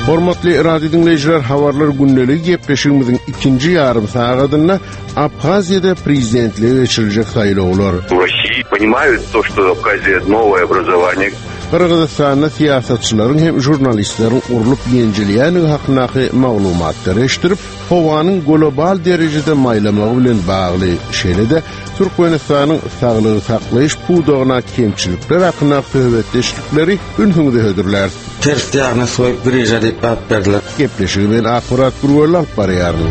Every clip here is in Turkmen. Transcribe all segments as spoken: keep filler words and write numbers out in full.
Hormatly radio dinleyiciler, havarlar günnelik gepleşigimizin ikinci yarım saatında Abxaziyada prezidentliğe geçirilecek sayılowlar. В России понимают то, что Абхазия новое образование. Kırgızistan'da siyasatçıların hem jurnalistlerin urulup yenjiliýäni hakyndaky maglumatlary eşdirip, howanyň global derejede maýlamagy bilen bagly şeýle-de Türkmenistanyň saglygy saklaýyş pudugyna kemçilikler hakyndaky töhbetleşikleri ünhüňde hödürler. Ters diagnoz goýup birije diýip bap berdiler. Gepleşigi bilen akurat gurulap alyp barýarlar.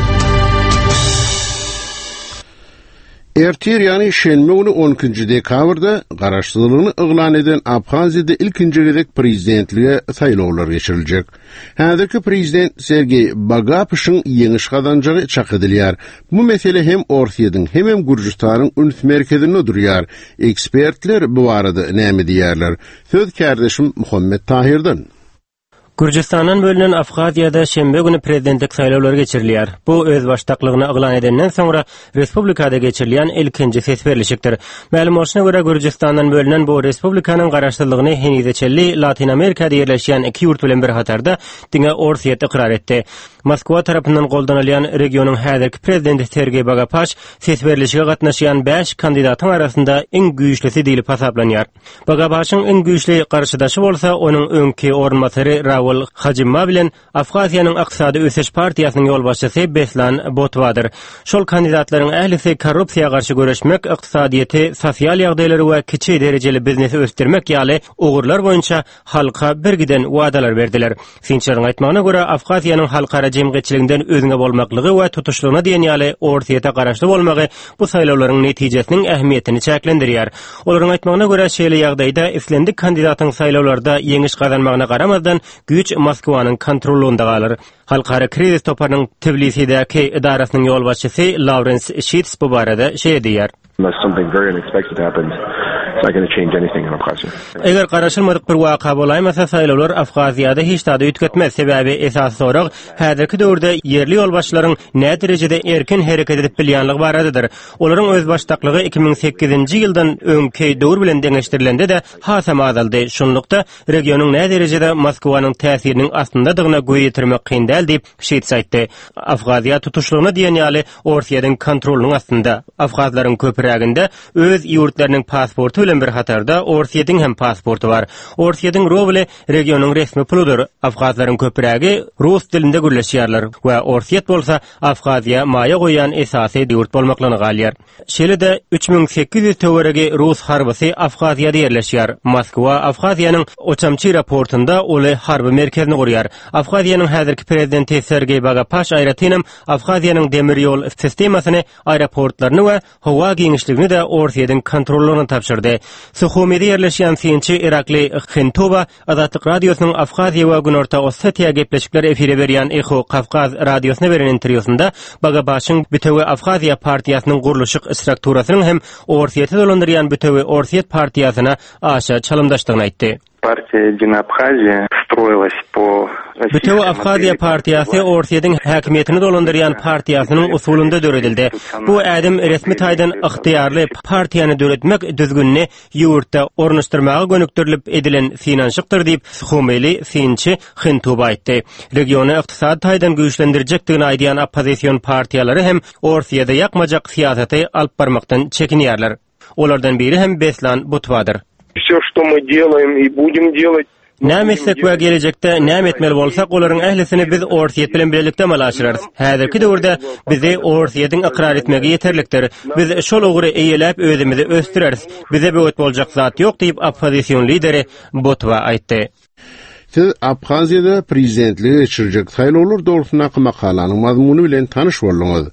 Ertir yani şenme günü on ikinci dekabrda garaşdyrlygyny yglan eden Abxaziyada ilkinji gezek prezidentliğe saýlawlar geçiriljek. Häzirki prezident Sergey Bagapyşyň ýeňiş kazanjagy çak edilýär. Bu mesele hem Orsiýadyň hem Gürjistanyň üns merkezinde durýar. Ekspertler bu arada näme diýerler? Söz kardeşim Muhammed Tahirden. Gürjistandan bölünen Abxaziyada şembe günü prezidentlik saýlawlary geçirilýär. Bu öz başdaklygyny yglan edenden soňra respublikada geçirilýän ilkinji sesberleşikdir. Ma'lum bolşuna görä Gürjistandan bölünen bu respublikanyň garaşdyrlygyny henizeçelli Latin Amerikada ýerleşýän iki ýurt bilen bir hatarda diňe Orsiýet ikrar etdi. Moskwa tarapyndan goldanylýan regionyň häzirki prezidenti Sergey Bagapyş sesberleşige gatnaşýan beş kandidatyň arasynda iň güýçlisi diýilip hasaplanýar. Bagapyşyň iň güýçli garşydaşy bolsa onuň öňki ornmasary Ravil Hajimma bilen Abxaziýanyň Aqsady Öseş partiýasynyň ýolbaşçysy Beslan Botwadyr. Şol kandidatlaryň ählisi korrupsiýa garşy göreşmek, ykdysadyýety, sosial ýagdaýlary we kiçi derejeli biznesi ösdirmek ýaly ugurlar boýunça halka birgiden wadalar berdiler. Finçeriň aýtmagyna görä Abxaziýanyň halkara jemgyýetçiliginden özüňe bolmaklygy we tutuşlygyna diýen ýaly Orsiýeta garaşly bolmagy bu saýlawlaryň netijesiniň ähmiýetini çäklendirýär. Olaryň aýtmagyna görä şeýle ýagdaýda islendik kandidatyň saýlawlarda ýeňiş gazanmagyna garamazdan güç Moskwanyň kontrolunda galar. Halkara kriz toparynyň Tbilisidäki idarasynyň ýolbaşçysy Lawrence Sheets bu barada şeýle diýär. Unless something very unexpected happens, it's not going to change anything in Abkhazia. Eger garaşylmadyk bir waka bolaýmasa saýlawlar Abxaziýada hiç taýda ütketmez. Sebebi esas sorag häzirki döwürde yerli ýolbaşçylaryň näme derejede erkin hereket edip bilýänligi baradadyr. Olaryň öz başdaklygy iki ming sekizinji ýyldan öňki döwür bilen deňeşdirilende de hasam azaldy. Şonlukda regionyň näme derejede Moskwanyň täsiriniň astyndadygyna göz ýetirmek kyn däl diýip şeýt aýtdy. Abxaziýa tutuşlygyny diýen ýaly Orsiýadyň kontrolynyň astynda. Abxazlaryň köpüräginde öz ýurtlarynyň pasporty bilen bir hatarda Orsiýadyň hem pasporty bar. Orsiýadyň rubly regionyň resmi puludyr. Abxazlaryň köpürägi rus dilinde gürleşýärler we Orsiýet bolsa Abxaziýa maýa goýan esasy ýurt bolmaklaryny galýar. Şeýle-de üç ming sekiz ýüz töweregi rus harbysy Abxaziýada ýerleşýär. Moskwa Abxaziýanyň Oçamçy raportunda oly harby merkezini gurýar. Abxaziýanyň häzirki prezidenti Sergey Bagapyş aýratynam Abxaziýanyň demir ýol sistemasyny, aeroportlaryny we howa giňişligini de Orsiýadyň kontrollerini tapşyrdy. Suhumyda ýerleşýän Finçi Irakly Khintoba Azatlyk radiosynyň Abxaziýa we Günorta Ossetiýa gepleşikleri efire berýän Echo Kafkaz radiosyna beren interwýusynda Bagapyşyň Bütewi Abxaziýa partiýasynyň guruluşyk strukturasynyň hem Orsiýete dolandyrýan Bütewi Orsiýet partiýasyna aşa çalymdaşdygyny aýtdy. Партия Единая Абхазия строилась по Bütewi Abxaziýa partiýasy Orsiýadyň häkimiýetini dolandyrýan partiýasynyň usulunda döredildi. Bu ädim resmi taýdan ygtyýarly partiýany döretmek düzgünni ýurtda ornaşdyrmagy gönükdirilip edilen finansyykdyr diýip Humeli Finçi Khintoba aýtdy. Regiony ykdysady taýdan güýçlendirjekdigini aýdýan oppozisiýon partiýalary hem Orsiýada ýakmajak siýasaty alyp barmakdan çekinýärler. Olardan biri hem Beslan Botwadyr. Всё, что мы делаем и будем делать. Näme etsek we gelecekde näme etmeli bolsak olaryň ählisini biz Orsiýet bilen birlikde malaşyrys. Häzirki döwürde bizi Orsiýetin ikrar etmegi ýeterlikdir. Biz şol ugry eýelep özümizi ösdüreriz. Bize böwet boljak zat ýok diýip oppozisiýon lideri Botwa aýtdy. Siz Abxaziýada prezidentliğe geçiriljek saýlawlar dogrusyna makalanyň mazmuny bilen tanyş boldyňyz.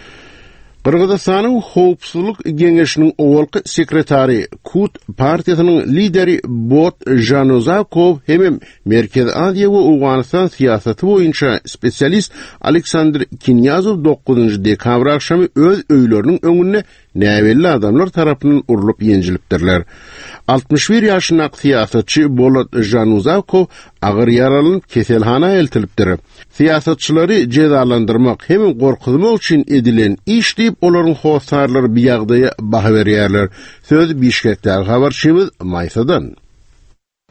Kırgızstanyň Howpsuzlyk Geňeşiniň owalky sekretary Kut partiýasynyň lideri Bot Januzakov hem Merkez Aziýa we Awganistan siýasaty boýunça spesialist Aleksandr Kinyazov dokuzunji dekabr akşamy öz öýleriniň öňünde näwelli adamlar tarapyndan urulup ýenjilipdirler. altmış bir ýaşyndaky siýasatçy Bolot Januzakov agyr ýaralanyp keselhana eltilipdir. Siýasatçylary jezalandyrmak hem gorkutmak üçin edilen iş diýip olaryň howsarlary bir ýagdaýa baha berýärler. Söz Bişkekdäki habarçymyz Maysadan.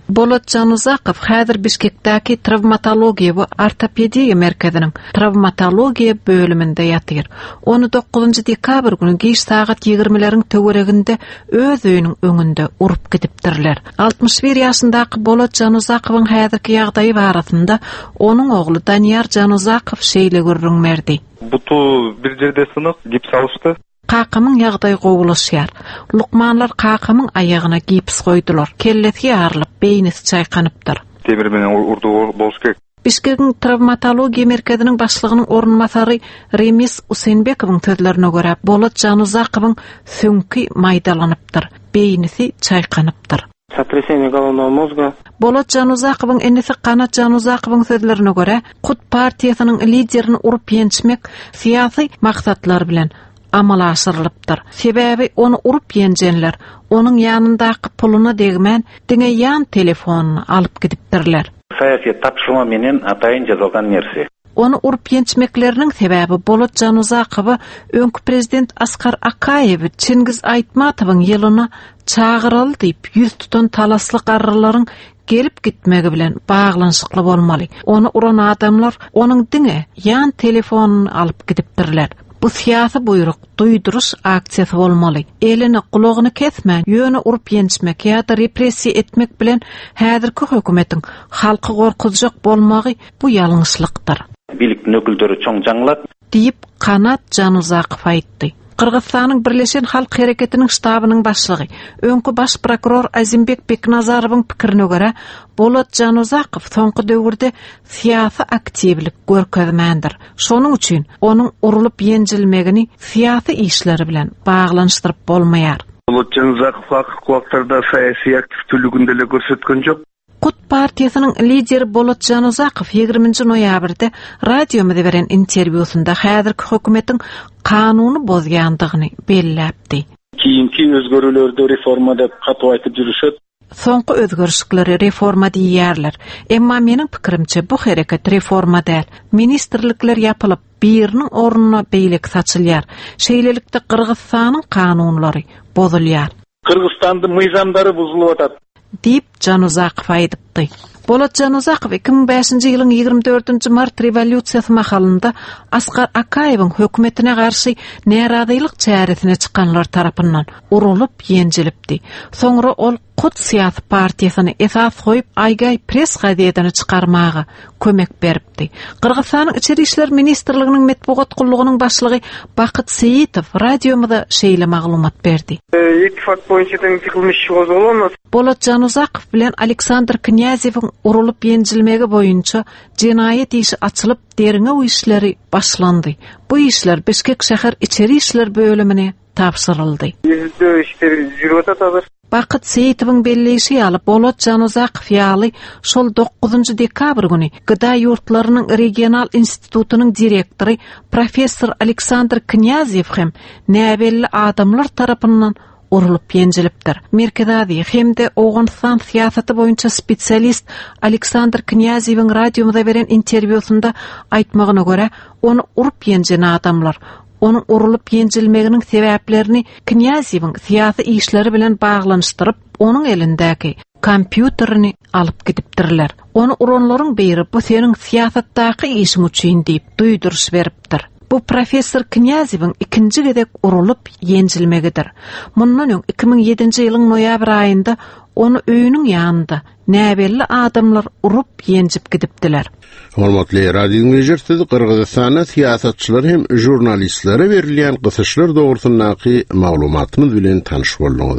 Bolot Januzaqov häzir Bişkekdäki travmatologiya we ortopediya merkeziniň travmatologiya bölüminde ýatyr. Onu dokuzunçy dekabr günü geç saat ýigirmileriň töwereginde öz öýüniň öňünde urup gidipdirler. altymyş bir ýaşyndaky Bolot Januzaqowyň häzirki ýagdaýy barasynda onuň ogly Danyar Januzaqov şeýle görünmerdi. Butu bir jerde synyk gips alışdy. Kakamın ýagdaýy gowulaşýar. Lukmanlar kakamın aýagyna gips goýdular. Kellesi ýarlyp, beýnisi çaýkanypdyr. Temir menen urdu bolsa gerek. Bişkekň travmatologiya merkeziniň başlygynyň ornmasary Remis Usenbekowyň sözlerine görä, Bolot Januzaqowyň söňki maýdalanypdyr, beýnisi çaýkanypdyr. Сотрясение головного мозга. Bolot Januzaqowyň enesi Kanat Januzaqowyň sözlerine görä, Kut partiýasynyň liderini urup ýençmek syýasy maksatlar bilen amala aşyrylypdyr. Sebäbi onu urup ýenjenler, onun ýanyndaky puluna degmän diňe ýan telefonuny alyp gidipdirler. Saýasy tapşyrma menen ataýyn jazalgan nerse. Onu urup ýençmekleriniň sebäbi Bolot Januzaqowy öňkü prezident Askar Akaýew Çingiz Aýtmatowyň ýylyna çağıraly diýip ýüz tutan talasly garrylaryň gelip gitmegi bilen baglanşykly bolmaly. Onu uran adamlar onuň diňe ýan telefonuny alyp gidipdirler. Bu siyasi buyruk, duyduruş aksiyası olmalı. Elini, kulağını kesmän, ýöne urup ýençmek ýa-da repressiýa etmek bilen häzirki hökümetiň halky gorkuzjak bolmagy bu ýalňyşlykdyr. Bilik nökülleri çoň jaňlat diýip Kanat Januzaqow aýtdy. Kırgızstanyň Birleşen Halk Hereketiniň ştabynyň başlygy, öňkü baş prokuror Azimbek Beknazarowyň pikirine görä, Bolot Januzaqow soňky döwürde syýasy aktivlik görkezmändir. Şonuň üçin onuň urulup ýenjilmegini syýasy işleri bilen baglanşdyryp bolmaýar. Bolot Januzaqow wagtlarda syýasy aktivliginde görsetken jok. Kut partiýasynyň lideri Bolot Januzaqow ýygrimiňji noýabrda radioda beren interwýusunda häzirki hökümetiň kanuny bozýandygyny belläpdi. Kiyinki özgörülerde reforma dep gaty aýtyp jürüşet. Soňky özgörüşleri reforma diýýärler. Emma meniň pikirimçe bu hereket reforma däl. Ministrlikler ýapylyp, biriniň ornuna beýlik saçylýar. Şeýlelikde Kırgızstanyň kanunlary bozulýar. Kırgızstandy myzamdary buzulup atat. Diýip Januzaqow aýdypdy. Bolot Januzaqow iki ming beşinji ýylyň ýygrimi dördünçi mart rewolýusiýasy mahalynda Askar Akaýewiň hökümetine garşy närazylyk çäresine çykanlar tarapyndan urulup ýenjilipdi. Soňra ol Kut syýasy partiýasyny esas goýup Aýgay press gazetini çykarmagy kömek beripdi. Kırgızstanyň içeri işler ministrliginiň metbuat gullugynyň başlygy Bakyt Seyitow radioda şeýle maglumat berdi. Ittifak boýunça teňkilmiş bolmaz. Bolot Januzaqow bilen Aleksandr Knyazewiň urulup ýenjilmegi boýunça jenaýet işi açylyp deriňe o işleri başlandy. Bu işler Bişkek şäher içeri işler bölümine tapşyryldy. Ýüzde işleri jürüp atadyr. Bakyt Seyitowyň belleşi alyp Bolot Januzaqow ýaly şol dokuzunçy dekabr güni Gyda ýurtlarynyň regional institutunyň direktory professor Aleksandr Knyazew hem näbelli adamlar tarapyndan urulup ýenjilipdir. Merkezadi hemde Owganistan syýasaty boýunça spesialist Aleksandr Knyazewiň radioda beren interwýusunda aýtmagyna görä, onu urup ýenjen adamlar onun urulup ýenjilmeginiň sebäplerini Knyazewiň syýasy işleri bilen baglanşdyryp, onun elindäki kompýuterini alyp gidipdirler. Onu uranlaryň biri bu seniň syýasatdaky işiň üçin diýip duýduruş beripdir. Bu professor Knyazewiň ikinji gedek urulup ýenjilmegidir. Mundan öň iki ming ýedinji ýylyň noýabr aýynda onu öýüniň ýanynda näbelli adamlar urup ýenjip gidipdiler. Hormatly radio dinleýijiler, Kırgızstanda syýasatçylar hem jurnalistlere berilýän gysyşlar dogrusundaky maglumatymyz bilen tanyş boldunuz.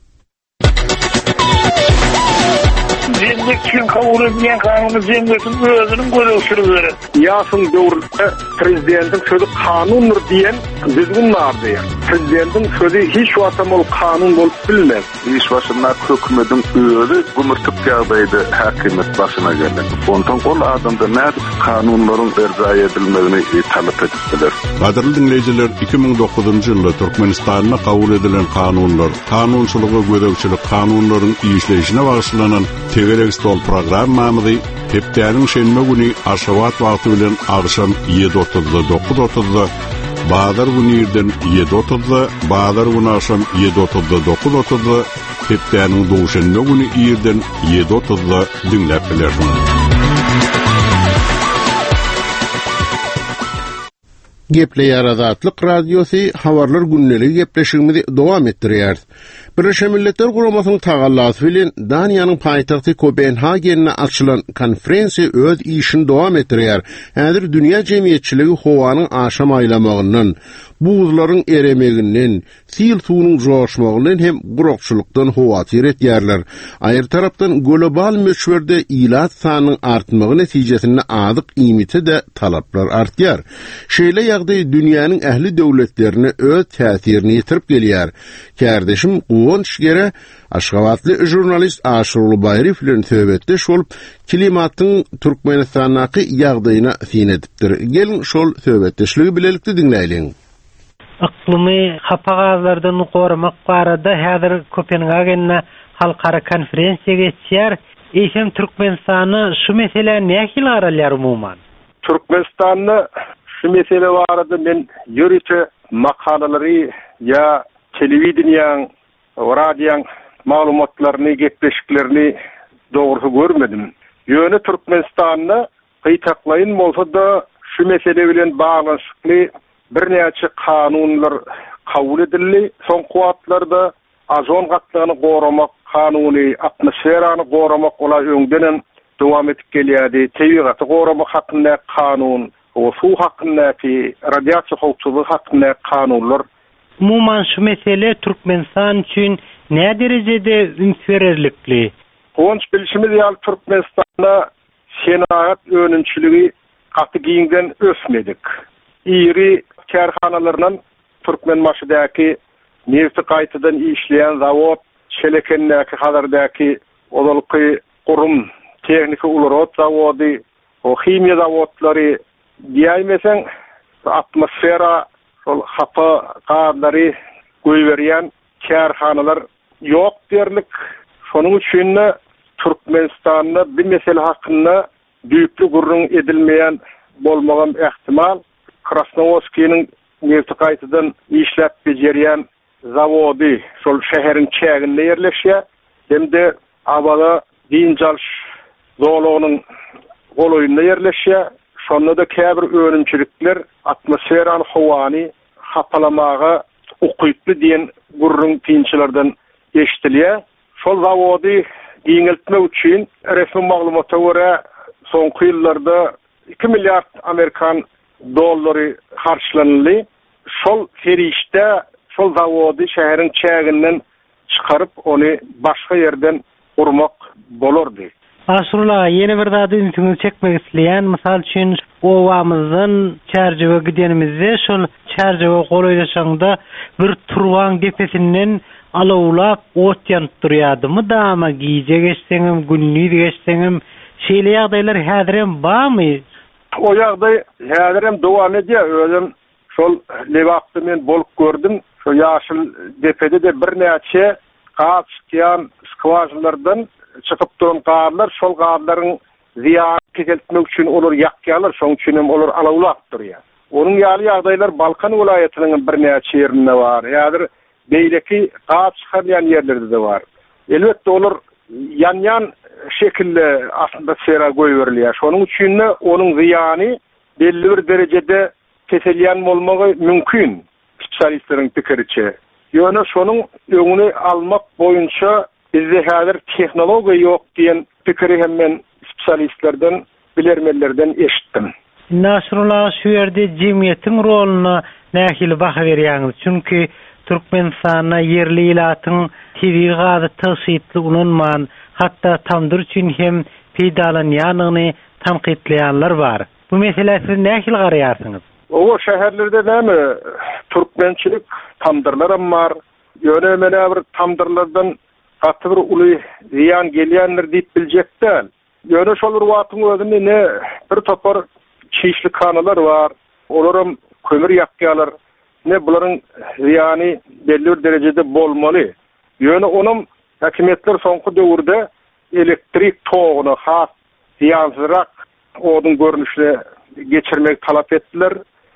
Kim kabul edilen kanunu zemletin özünün görüşürüzleri. Ýaşyň döwründe prezidentin sözü kanundur diýen bizgin vardy. Prezidentin sözü hiç wagtda ol kanun bolup bilmez. Hiç wagtda hökümetiň özü gümürtük ýagdaýda häkimet başyna geldi. Ondan ol adamda näde kanunlaryň erza edilmegini talap etdiler. Gaderli dinleyijiler, iki ming dokuzunçy ýylda Türkmenistanda kabul edilen kanunlar, kanunçylygy gödäwçilik kanunlaryň işleyişine bagyşlanan Tegerek stol programmamyzy hepdäniň şenme güni Aşgabat wagty bilen agşam ýedi otuzda dokuz otuzda Bazar günü ýerden ýedi otuzda, bazar günü akşam ýedi otuzda dokuz otuzda, hepdäniň dowşanma günü ýerden ýedi otuzda dinläp bilersiňiz. Gepleýär Azatlyk Radiosu habarlar günneligi gepleşigimizi dowam etdirýär. Birleşen Milletler Guramasynyň tagallasy bilen Daniýanyň paýtagty Kopenhagen'e açylan konferensiýa öz işini dowam etdirýär. Häzir dünýä jemgyýetçiligi howanyň aşam aýlamagyndan, buzlaryň eremeginden, sil suwunyň joşmagyndan hem gurokçulukdan howatyr etýärler. Aýry tarapdan global möçberde ilat sanynyň artmagy netijesinde azyk imiti de talaplar artýar. Şeýle ýagdaý dünýäniň ähli döwletlerine öz täsirini ýetirip gelýär. Kärdeşim Uwonç gere Aşgabatly jurnalist Aşurly Baýry bilen söhbetde şol klimatyň Türkmenistandaky ýagdaýyna fin edipdir. Gelin şol söhbetdeşligi bilelikde dinleýilen. Iqlimy hapagazlardan goramak barada häzir Kopenhagen'e halkara konferensiýa geçýär. Eşem Türkmenistany şu mesele nähil aralýar umumyň? Türkmenistanyny şu mesele barada men ýörüçe makalalary ýa telewizioniýaň, radioň maglumatlaryny, gepleşiklerini dogry görmedim. Ýöne Türkmenistanyny gytaklaýyn bolsa da şu mesele bilen baglanşykly bir näçe kanunlar kabul edildi. Son kuwatlarda ozon gatlygyny goramak kanuny, atmosferany goramak ola öňden dowam etip gelýärdi. Tebigaty goramak hakynda kanun, o suw hakyndaky radiasiýa howpsuzlygy hakynda kanunlar. Umuman şu mesele Türkmenistan üçin ne derejede ünfererlikli? Onç bilişimiz ýaly Türkmenistanda senaat önünçiligi gaty giňden ösmedik. Iri kärhanalaryndan Türkmen maşydaky nefti gaýtadan işleýän zawod, Şelekendäki hadardaky odalyky gurum tehnika ularot zawody, o himiýa zawodlary diýmeseň atmosfera şol hapa gaýdary goýberýän kärhanalar ýok derlik. Şonuň üçin Türkmenistanyň bir mesele hakynda düýpli gurrun edilmeýän bolmagan ähtimal Krasnovodskiň nefti gaýtadan işläp bejerýän zawody şol şäheriň çäginde ýerleşýär. Hemde abada diňjalş zolugynyň goloýunda ýerleşýär. Şonda da käbir önümçilikler atmosferany howany hapalamaga ukyply diýen gurrun tinçilerden eşitilýär. Şol zawody giňeltmek üçin resmi maglumata görä soňky ýyllarda iki milliard Amerikan dollary harçlanýly. Şol ferişde şol zawody şäheriň çäginden çykaryp ony başga ýerden gurmak bolardy. Aşurla ýene bir zady ünsüňizi çekmek isleýän, mysal üçin owamyzyň çärjege gidenimizde şol çärjege golaýlaşanda bir turwan gepesinden alawlap ot ýanyp durýardymy dama giýje geçseňim, günnüýi geçseňim, şeýle ýagdaýlar häzirem barmy? O ýagdaý häzirem dowam edýär. Özüm şol lewakty men bolup gördüm. Şo ýaşyl depede de bir näçe gaz çykýan skwajalardan çykyp duran garlar, şol garlaryň ziýan keseltmek üçin olar ýakýarlar, şoň üçin olar alawlap durýar. Onuň ýaly ýagdaýlar Balkan vilayatynyň bir näçe ýerinde bar. Ýa-da beýleki gaz çykýan ýerlerde de bar. Elbetde olar ýan-ýan şekilde aslında sera goýberilýär. Şonuň üçin onuň ziýany belli bir derejede keselýän bolmagy mümkin. Spesialistleriň pikiriçe. Ýöne şonuň öňüni almak boýunça bizde häzir tehnologiýa ýok diýen pikiri hem men spesialistlerden, bilermellerden eşitdim. Nasrullah şu ýerde jemgyýetiň roluny nähili baha berýäňiz? Çünki Türkmenistana yerli ilatyň tebii gazy taşytly ulanman, hatda tamdyr üçin hem peýdalanýanyny tanqidleýänler bar. Bu mesele siz nähili garaýarsyňyz? O şäherlerde näme türkmençilik tamdyrlarym bar. Ýöne mene bir tamdyrlardan gaty bir uly ziýan gelýänler diýip biljekden. Ýöne şol watyň özünde ne bir topar çeşitli kanalar var. Olaram kömür ýakýarlar. Ne bularyň ziýany belli bir derejede bolmaly. Ýöne onuň häkimetler soňky döwürde elektrik togyny has ziýansızrak oduň görnüşle geçirmek talap etdiler.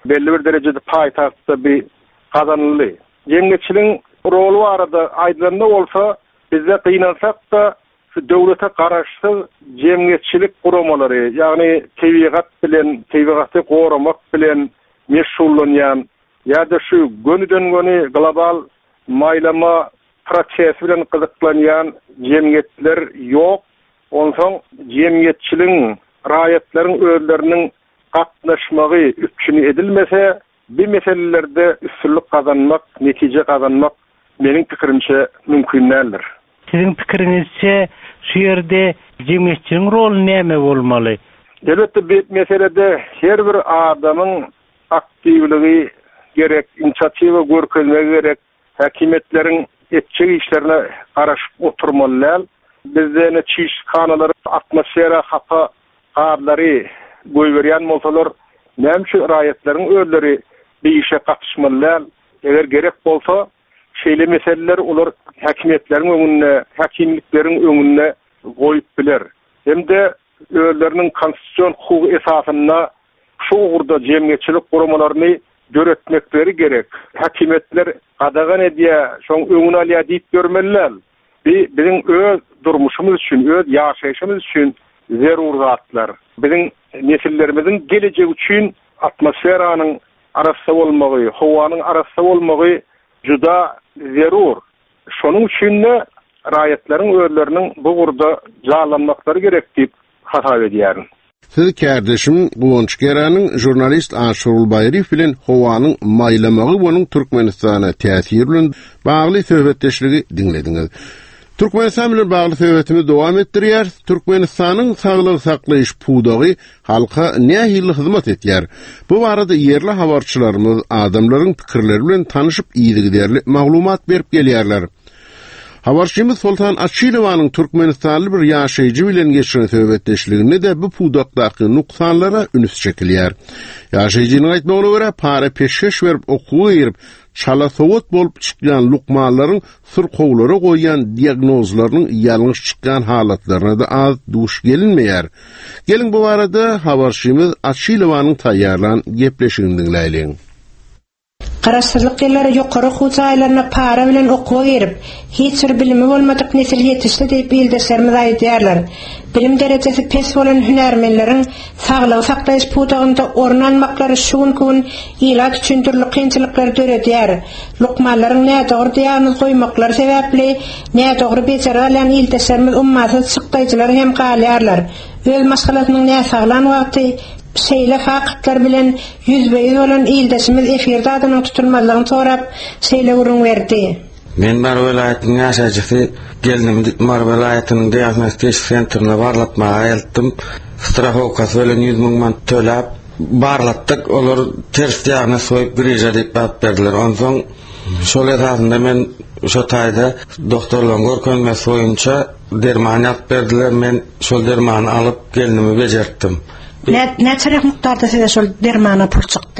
belli bir derecede paytahtda bir kazanılı. Cemiyetçiliğin rolu arada aydınlığı olsa bizde kıynansak da şu devlete karşı cemiyetçilik kuramaları, yani tebigat bilen, tebigatı korumak bilen meşgullanyan ya da şu gönüden gönü global maylama prosesi bilen kızıklanyan cemiyetler yok. Ondan cemiyetçiliğin, rayetlerin özlerinin katlaşmağı üçünü edilmese, bir meselelerde üstünlük kazanmak, netice kazanmak benim fikrimce mümkün değildir. Sizin fikrinizce şu yerde cemiyetçinin rolü neme olmalı? Elbette bir meselede her bir adamın aktivliği gerek, inisiyatif görkezmesi gerek, hakimiyetlerin etçek işlerine karışıp oturmalılar. Bizde ne çiş kanaları, atmosfera hata karları göğveriyen olsalar, nemçü rayetlerin ölleri bir işe katışmalılar. Eğer gerek olsa, şeyli meseleler olur hakimiyetlerin önüne, hakimliklerin önüne koyup bilir. Hem de öllerinin konstitusyon hukuku esasına şu uğurda cemiyetçilik kurumalarını göretmekleri gerek. Hakimiyetler qadağan ediye, şoň öňüne alýa diýip görmeliler. Bir, bizim öz durmuşumuz için, öz yaşayışımız için zerur zatlar. Bizim nesillerimizin geleceği için atmosferanın arasında olmağı, havanın arasında olmağı juda zerur. Şonun için de rayetlerin özlerinin bu urda jalanmakları gerek diýip hasap edýärin. Siz kardeşim Guwonç Geran'ın jurnalist Aşurul Bayrif bilen howanyň maýlamagy bonuň Türkmenistana täsiri bilen bagly söhbetdeşligi dinlediňiz. Türkmenistan bilen bagly söhbetimiz dowam etdirýär. Türkmenistanyň saglyk saklaýyş pudagy halka nähili hyzmat etýär. Bu barada yerli habarçylarymyz adamlaryň pikirleri bilen tanyşyp iýdi-giderli maglumat berip gelýärler. Habarçymyz Sultan Açilowanyň Türkmenistanly bir ýaşaýjy bilen geçiren söhbetdeşliginde de bu pudakdaky nuksanlara ünüs çekilýär. Ýaşaýjynyň aýtmagyna görä, para peşkeş berip okuwy girip, çala sowat bolup çykýan lukmalaryň sırkowlara goýan diagnozlarynyň ýalňyş çykýan halatlaryna da az duş gelinmeýär. Gelin bu barada habarçymyz Açilowanyň taýýarlan gepleşigini dinleýäliň. Garaşdyrlyk ýerlere ýokary huja aýlaryna para bilen okuwy berip, hiç bir bilimi bolmadyk nesil ýetişdi diýip bildirsermiz aýdýarlar. Bilim derejesi pes bolan hünärmenleriň saglyk saklaýyş pudagynda orun almaklary şuň gün ilak üçin türli kynçylyklar döredýär. Lukmalaryň nädogry diýanyz goýmaklary sebäpli nädogry beçara bilen ildeşermiz ummaty çykdaýjylar hem galýarlar. Öz maslahatynyň näsaglan wagty şeyle fakatlar bilen yüzbeyiz olan ildeşimiz efirde adının tutulmalarını sorap şeyle urun verdi. Men Mar welaýatynyň ýaşaýjysy geldim Mar welaýatynyň diagnostik sentrine barlatmaga aýaltym. Strahowkasy bilen yüz miň man töläp barlatdyk. Olar ters diagnoz goýup grija diýip bap berdiler. Onsoň şol ýerinde men şo taýda doktorlaryň görkezmesi boýunça derman ýazyp berdiler. Men şol dermany alyp gelinimi bejertdim. Ne ne çarek miktarda size şol dermana pul çykdy?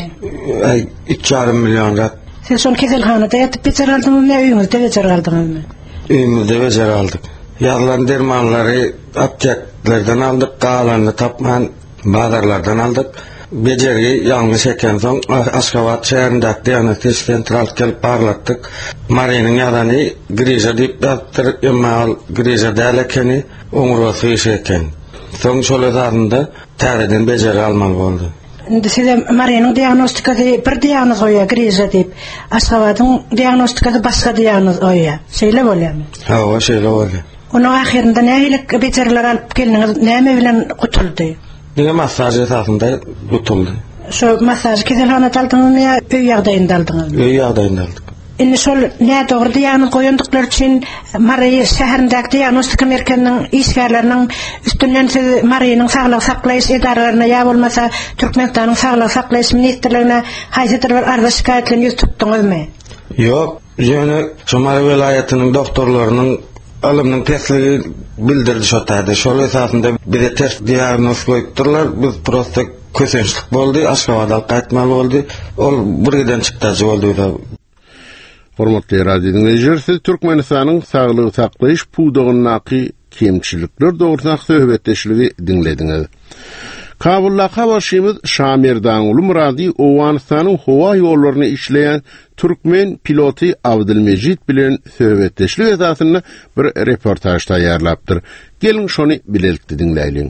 iki yarım milyon rat. Siz şol keselhanada yatıp beçer aldınız, ne öýüňizde beçer aldınız? Öýümizde beçer aldyk. Ýazylan dermanlary apteklerden aldyk, galanny tapman bazarlardan aldyk. Bejergi ýalňyş eken soň Aşgabat şäherindäki diagnostik sentral kelip barlatdyk. Maryanyň ýadany grija diýip ýatyryp, emmal grija däl ekeni, oňurasy iş eken. Soň şol ýazanda täzeden bejeri almaly boldy. Indi size Maryanyň diagnostikasy bir diagnoz goýa grija diýip, Aşgabatyň diagnostikasy başga diagnoz goýa. Şeýle bolýarmy? Ha, o şeýle bolýar. Onuň ahirinde nähili bejeriler alyp geldiňiz, näme bilen gutuldy? Diňe masaj esasında gutuldy. Şo masaj keselhanada aldyňyzmy ýa öý ýagdaýynda aldyňyzmy? Öý ýagdaýynda aldyk. Indi şol nädogry diagnoz goýandyklar üçin Marya şäherindäki diagnostik merkeziniň işgärleriniň üstünden siz Maryanyň saglyk saklaýyş edaralaryna ýa bolmasa Türkmenistanyň saglyk saklaýyş ministrligine haýsydyr bir arza şikaýetlerini ýüz tutdyňyzmy? Ýok, ýöne şu Marya welaýatynyň doktorlarynyň alymnyň tesligi bildirdi şo taýda. Şol esasında bize ters diagnoz goýupdyrlar. Biz prosta kösençlik boldy, Aşgabatda gaýtmaly boldy. Ol birden çykdagy boldy. Hormatly radio dinleyijiler, siz Türkmenistanyň saglyk saklaýyş pudagynyň kemçilikler dogrusyna söhbetdeşligi dinlediňiz. Kabulla habarşymyz Şamerdan Ulu Muradi Owganystanyň howa ýollaryny işleýän türkmen piloty Abdülmejid bilen söhbetleşlik esasyny bir reportaj taýýarlapdyr. Gelin şonu bilelikdi dinleýin.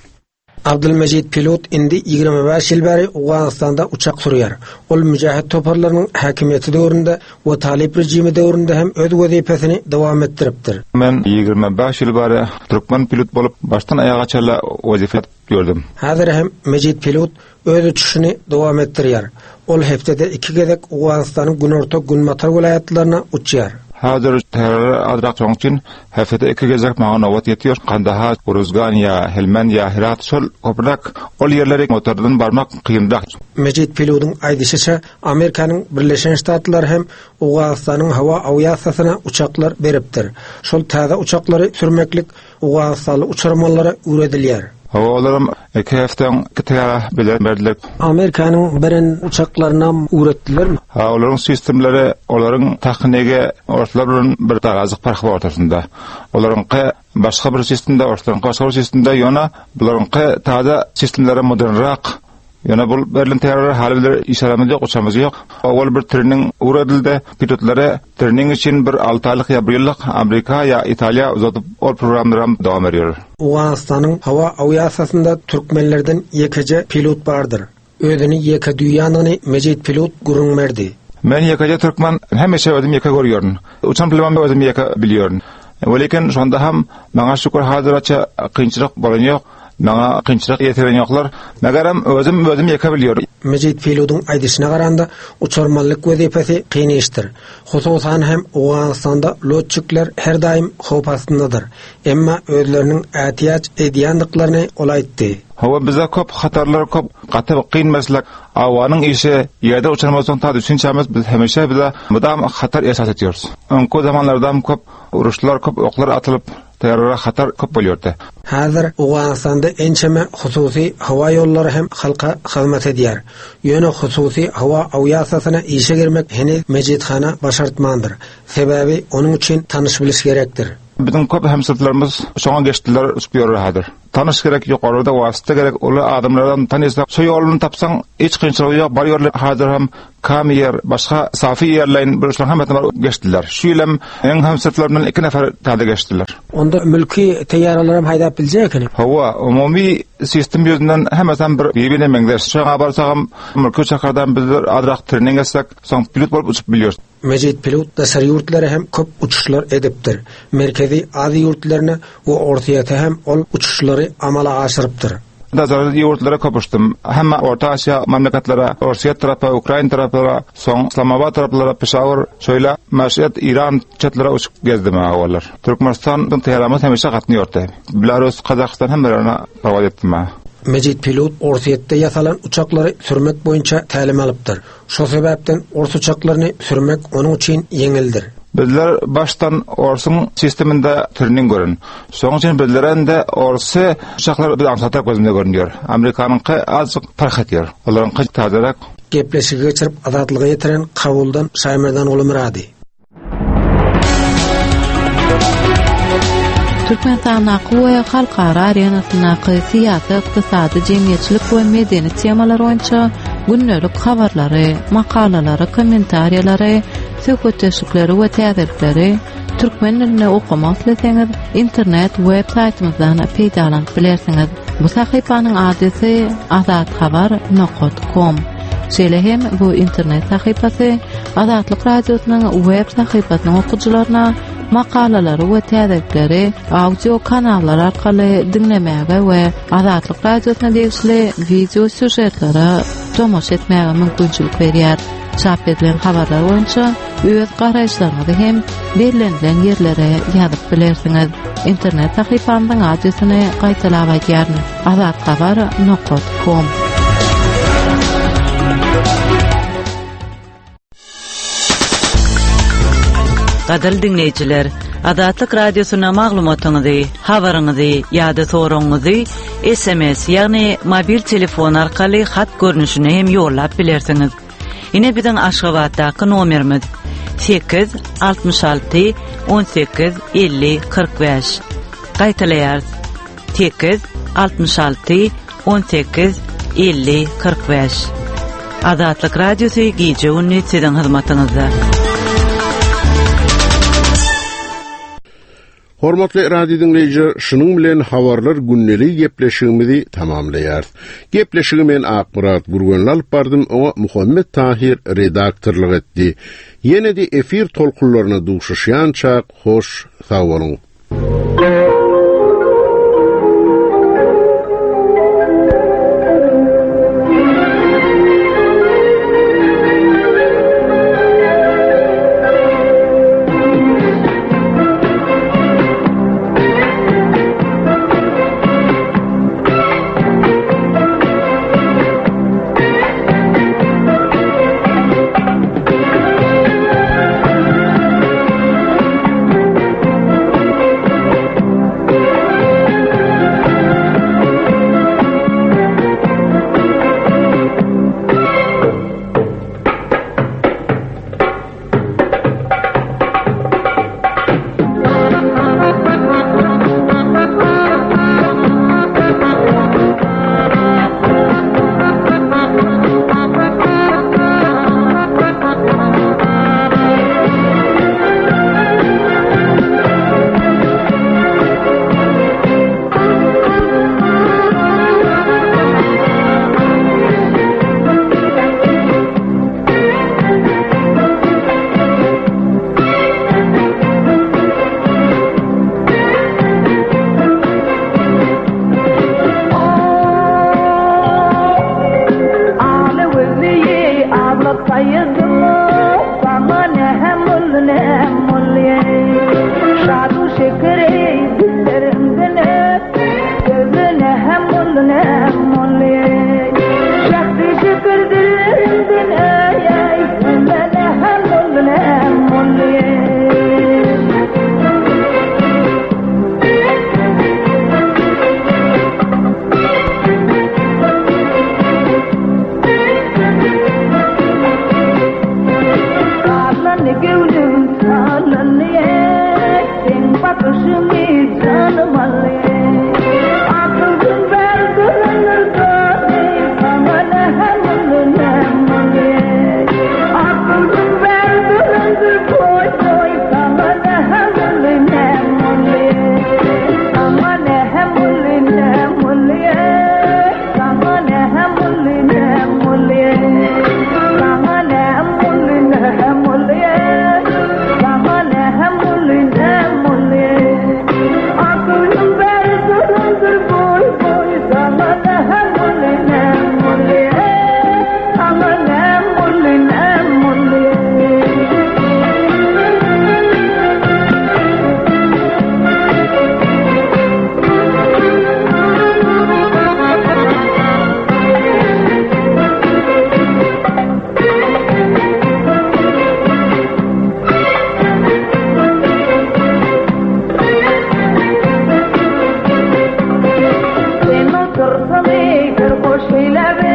Abdülmejid pilot indi ýigirme beş ýyl bäri Owganystanda uçak sürýär. Ol müjahid toparlarynyň häkimiýeti döwründe we Talip rejimi döwründe hem öz wezipesini dowam etdiripdir. Men ýigirme beş ýyl bäri türkmen pilot bolup başdan aýagaça wezife gördüm. Häzir hem Mejid pilot öz uçuşyny dowam etdirýär. Ol heptede iki gezek Owganystanyň günorta Günmatar vilayatlaryna uçýar. Hazır terör adrak çoğunçin haftada iki gezek mağa novat yetiyor. Kandahar, Uruzgan ya Helmen ya Herat şol koprak ol yerlere motordan barmak kıyımdak. Mejid pilotun aýdyşyça Amerikanyň Birleşen Ştatlary hem Owganystanyň hawa awiýasiýasyna uçaklar beripdir. Şol taza uçaklary sürmeklik Owganystanly uçurmanlara üredilýär. Havalarım iki haftan kitara bilen berdiler. Amerikanyň biren uçaklaryna üretdilermi? Ha, olaryň sistemleri, olaryň taknige ortalaryn bir tarazyk farky ortasynda. Olaryňky başga bir sistemde, ortalarynky başga bir sistemde ýöne bularyňky taza sistemlere modernrak. Ýöne bul berlen terör haliler işaramyz ýok, uçamyz ýok. Awal bir trening uradyldy. Pilotlary trening için bir altı aylyk ýa bir ýyllyk Amerika ýa Italiýa uzatyp ol programlary dowam edýär. Owganystanyň hawa awiýasiýasynda türkmenlerden ýekece pilot bardyr. Özüni ýeke dünýäni Mejid pilot gurunmerdi. Men ýekece türkmen hemeşe özüm ýeke görýärm. Uçan pilotmy özüm ýeke bilýärm. Welakin şonda ham maňa şükür hazırça kynçylyk bolan ýok. Maňa kynçylyk ýetiren ýoklar. Megerem özüm özüm ýeke bilýär. Mejid pilotyň aýdyşyna garanda uçurmanlyk wezipesi kyn işdir. Hususan hem Owganystanda lotçyklar her daim howp astyndadyr. Emma özleriniň ätiýaç edýändiklaryny olaýtdy. Hawa bize köp hatarlar köp gaty kyn meselek awanyň işi ýerde uçurmasyň ta düşünçämiz biz hemeşe bize mudam hatar esas etýärys. Öňkü zamanlarda köp uruşlar köp oklar atylyp terör hatar köp bolýardy. Häzir Owganystanda ençeme hususy hawa ýollary hem halka hyzmat edýär. Ýöne hususy hawa awiýasiýasyna işe girmek henüz Mejidhana başartmandyr. Sebebi onuň üçin tanyş biliş gerekdir. Bizim köp hemsirtlerimiz şoňa geçdiler uçup ýörýärdir. Tanış gerek ýokarıda wasta gerek ol adamlardan tanysaq şu ýolunu tapsaň hiç kynçylyk ýok. Bar ýerler hazır hem Kamiyer başga Safi Airline bir uçlan hemetler geçdiler. Şu ýylym eň hemsirtlerimden iki nefer taýda geçdiler. Onda mülki teýyarlar hem haýdap biljekmi? Hawa umumy sistem ýüzünden hemeten bir birbirine meňder. Şoňa barsagam mülki çakardan bizler adrak trening etsek, soň pilot bolup uçup bilýär. Mejid pilot da ser ýurtlary hem köp uçuşlar edipdir. Merkezi Aziýa ýurtlaryna we ortaýata hem ol uçuşlary amala aşyrypdyr. Nazarda ýurtlara köpüşdüm. Hemme Orta Asia mamlakatlara, Russiýa tarapy, Ukraina taraplara, soň Islamabad taraplara, Peshawar, şöyle Mäşet, İran çatlary uçup gezdim awallar. Türkmenistanyň Tehran'a hemeşe gatnaýardy. Belarus, Kazakystan hemlerine pawad etdim. Mejid pilot ortaýatda ýasalan uçaklary sürmek boýunça tälim alypdyr. Şo sebäpden ors uçaklaryny sürmek onuň üçin ýeňildir. Bizler baştan orsun sisteminde trening görün. Soň üçin bizlerinde orsy uçaklar bir ansatak gözünde görünýär. Amerikanyňky azık fark etýär. Olaryňky tazarak gepleşigi geçirip azatlygy ýetiren Kabuldan Şaýmerdan Ulu Muradi. Türkmenistanyň we halkara arenasyna syýasat, ykdysady, jemgyýetçilik we medeniýet temalar boýunça günnelik habarlary, makalalary, kommentariýalary, söhbetleşikleri we täzelikleri türkmen diline okumak isteseňiz internet web saýtymyzdan peýdalanyp bilersiňiz. Bu sahypanyň adresy azat habar nokta com. Şeýle hem bu internet sahypasy Azatlyk radiosynyň web sahypasynyň okuwçylaryna makalalary we täzelikleri audio kanallar arkaly dinlemäge we Azatlyk radiosyna degişli video süjetlere tomoş etmäge mümkinçilik berýär. Çap edilen habarlar boýunça öz garaşlaryňyzy hem berilen ýerlere ýazyp bilersiňiz. Internet sahypamyň adresyny gaýtalap aýdýaryn. azat habar nokta com. Gadal dinleyijiler, Azatlyk radiosyna maglumatyňyzy, habaryňyzy ýa-da soraňyzy S M S ýagny mobil telefon arkaly hat görnüşine hem ýollap bilersiňiz. Ine biziň Aşgabatdaky nomerimiz sekiz altmış alty on sekiz elli kırk beş. Gaýtalaýar sekiz altmış alty on sekiz elli kırk beş. Azatlyk radiosu gije günni sizin hyzmatyňyzda. Hormatly radio dinleyijiler, şunun bilen habarlar günneli gepleşigimizi tamamlaýar. Gepleşigi men Akmurat Gurgenli alyp bardym, oňa Muhammed Tahir redaktorlyk etdi. Ýene-de efir tolkunlaryna duşuşýança hoş sag boluň. Sorsa me, kar ko shila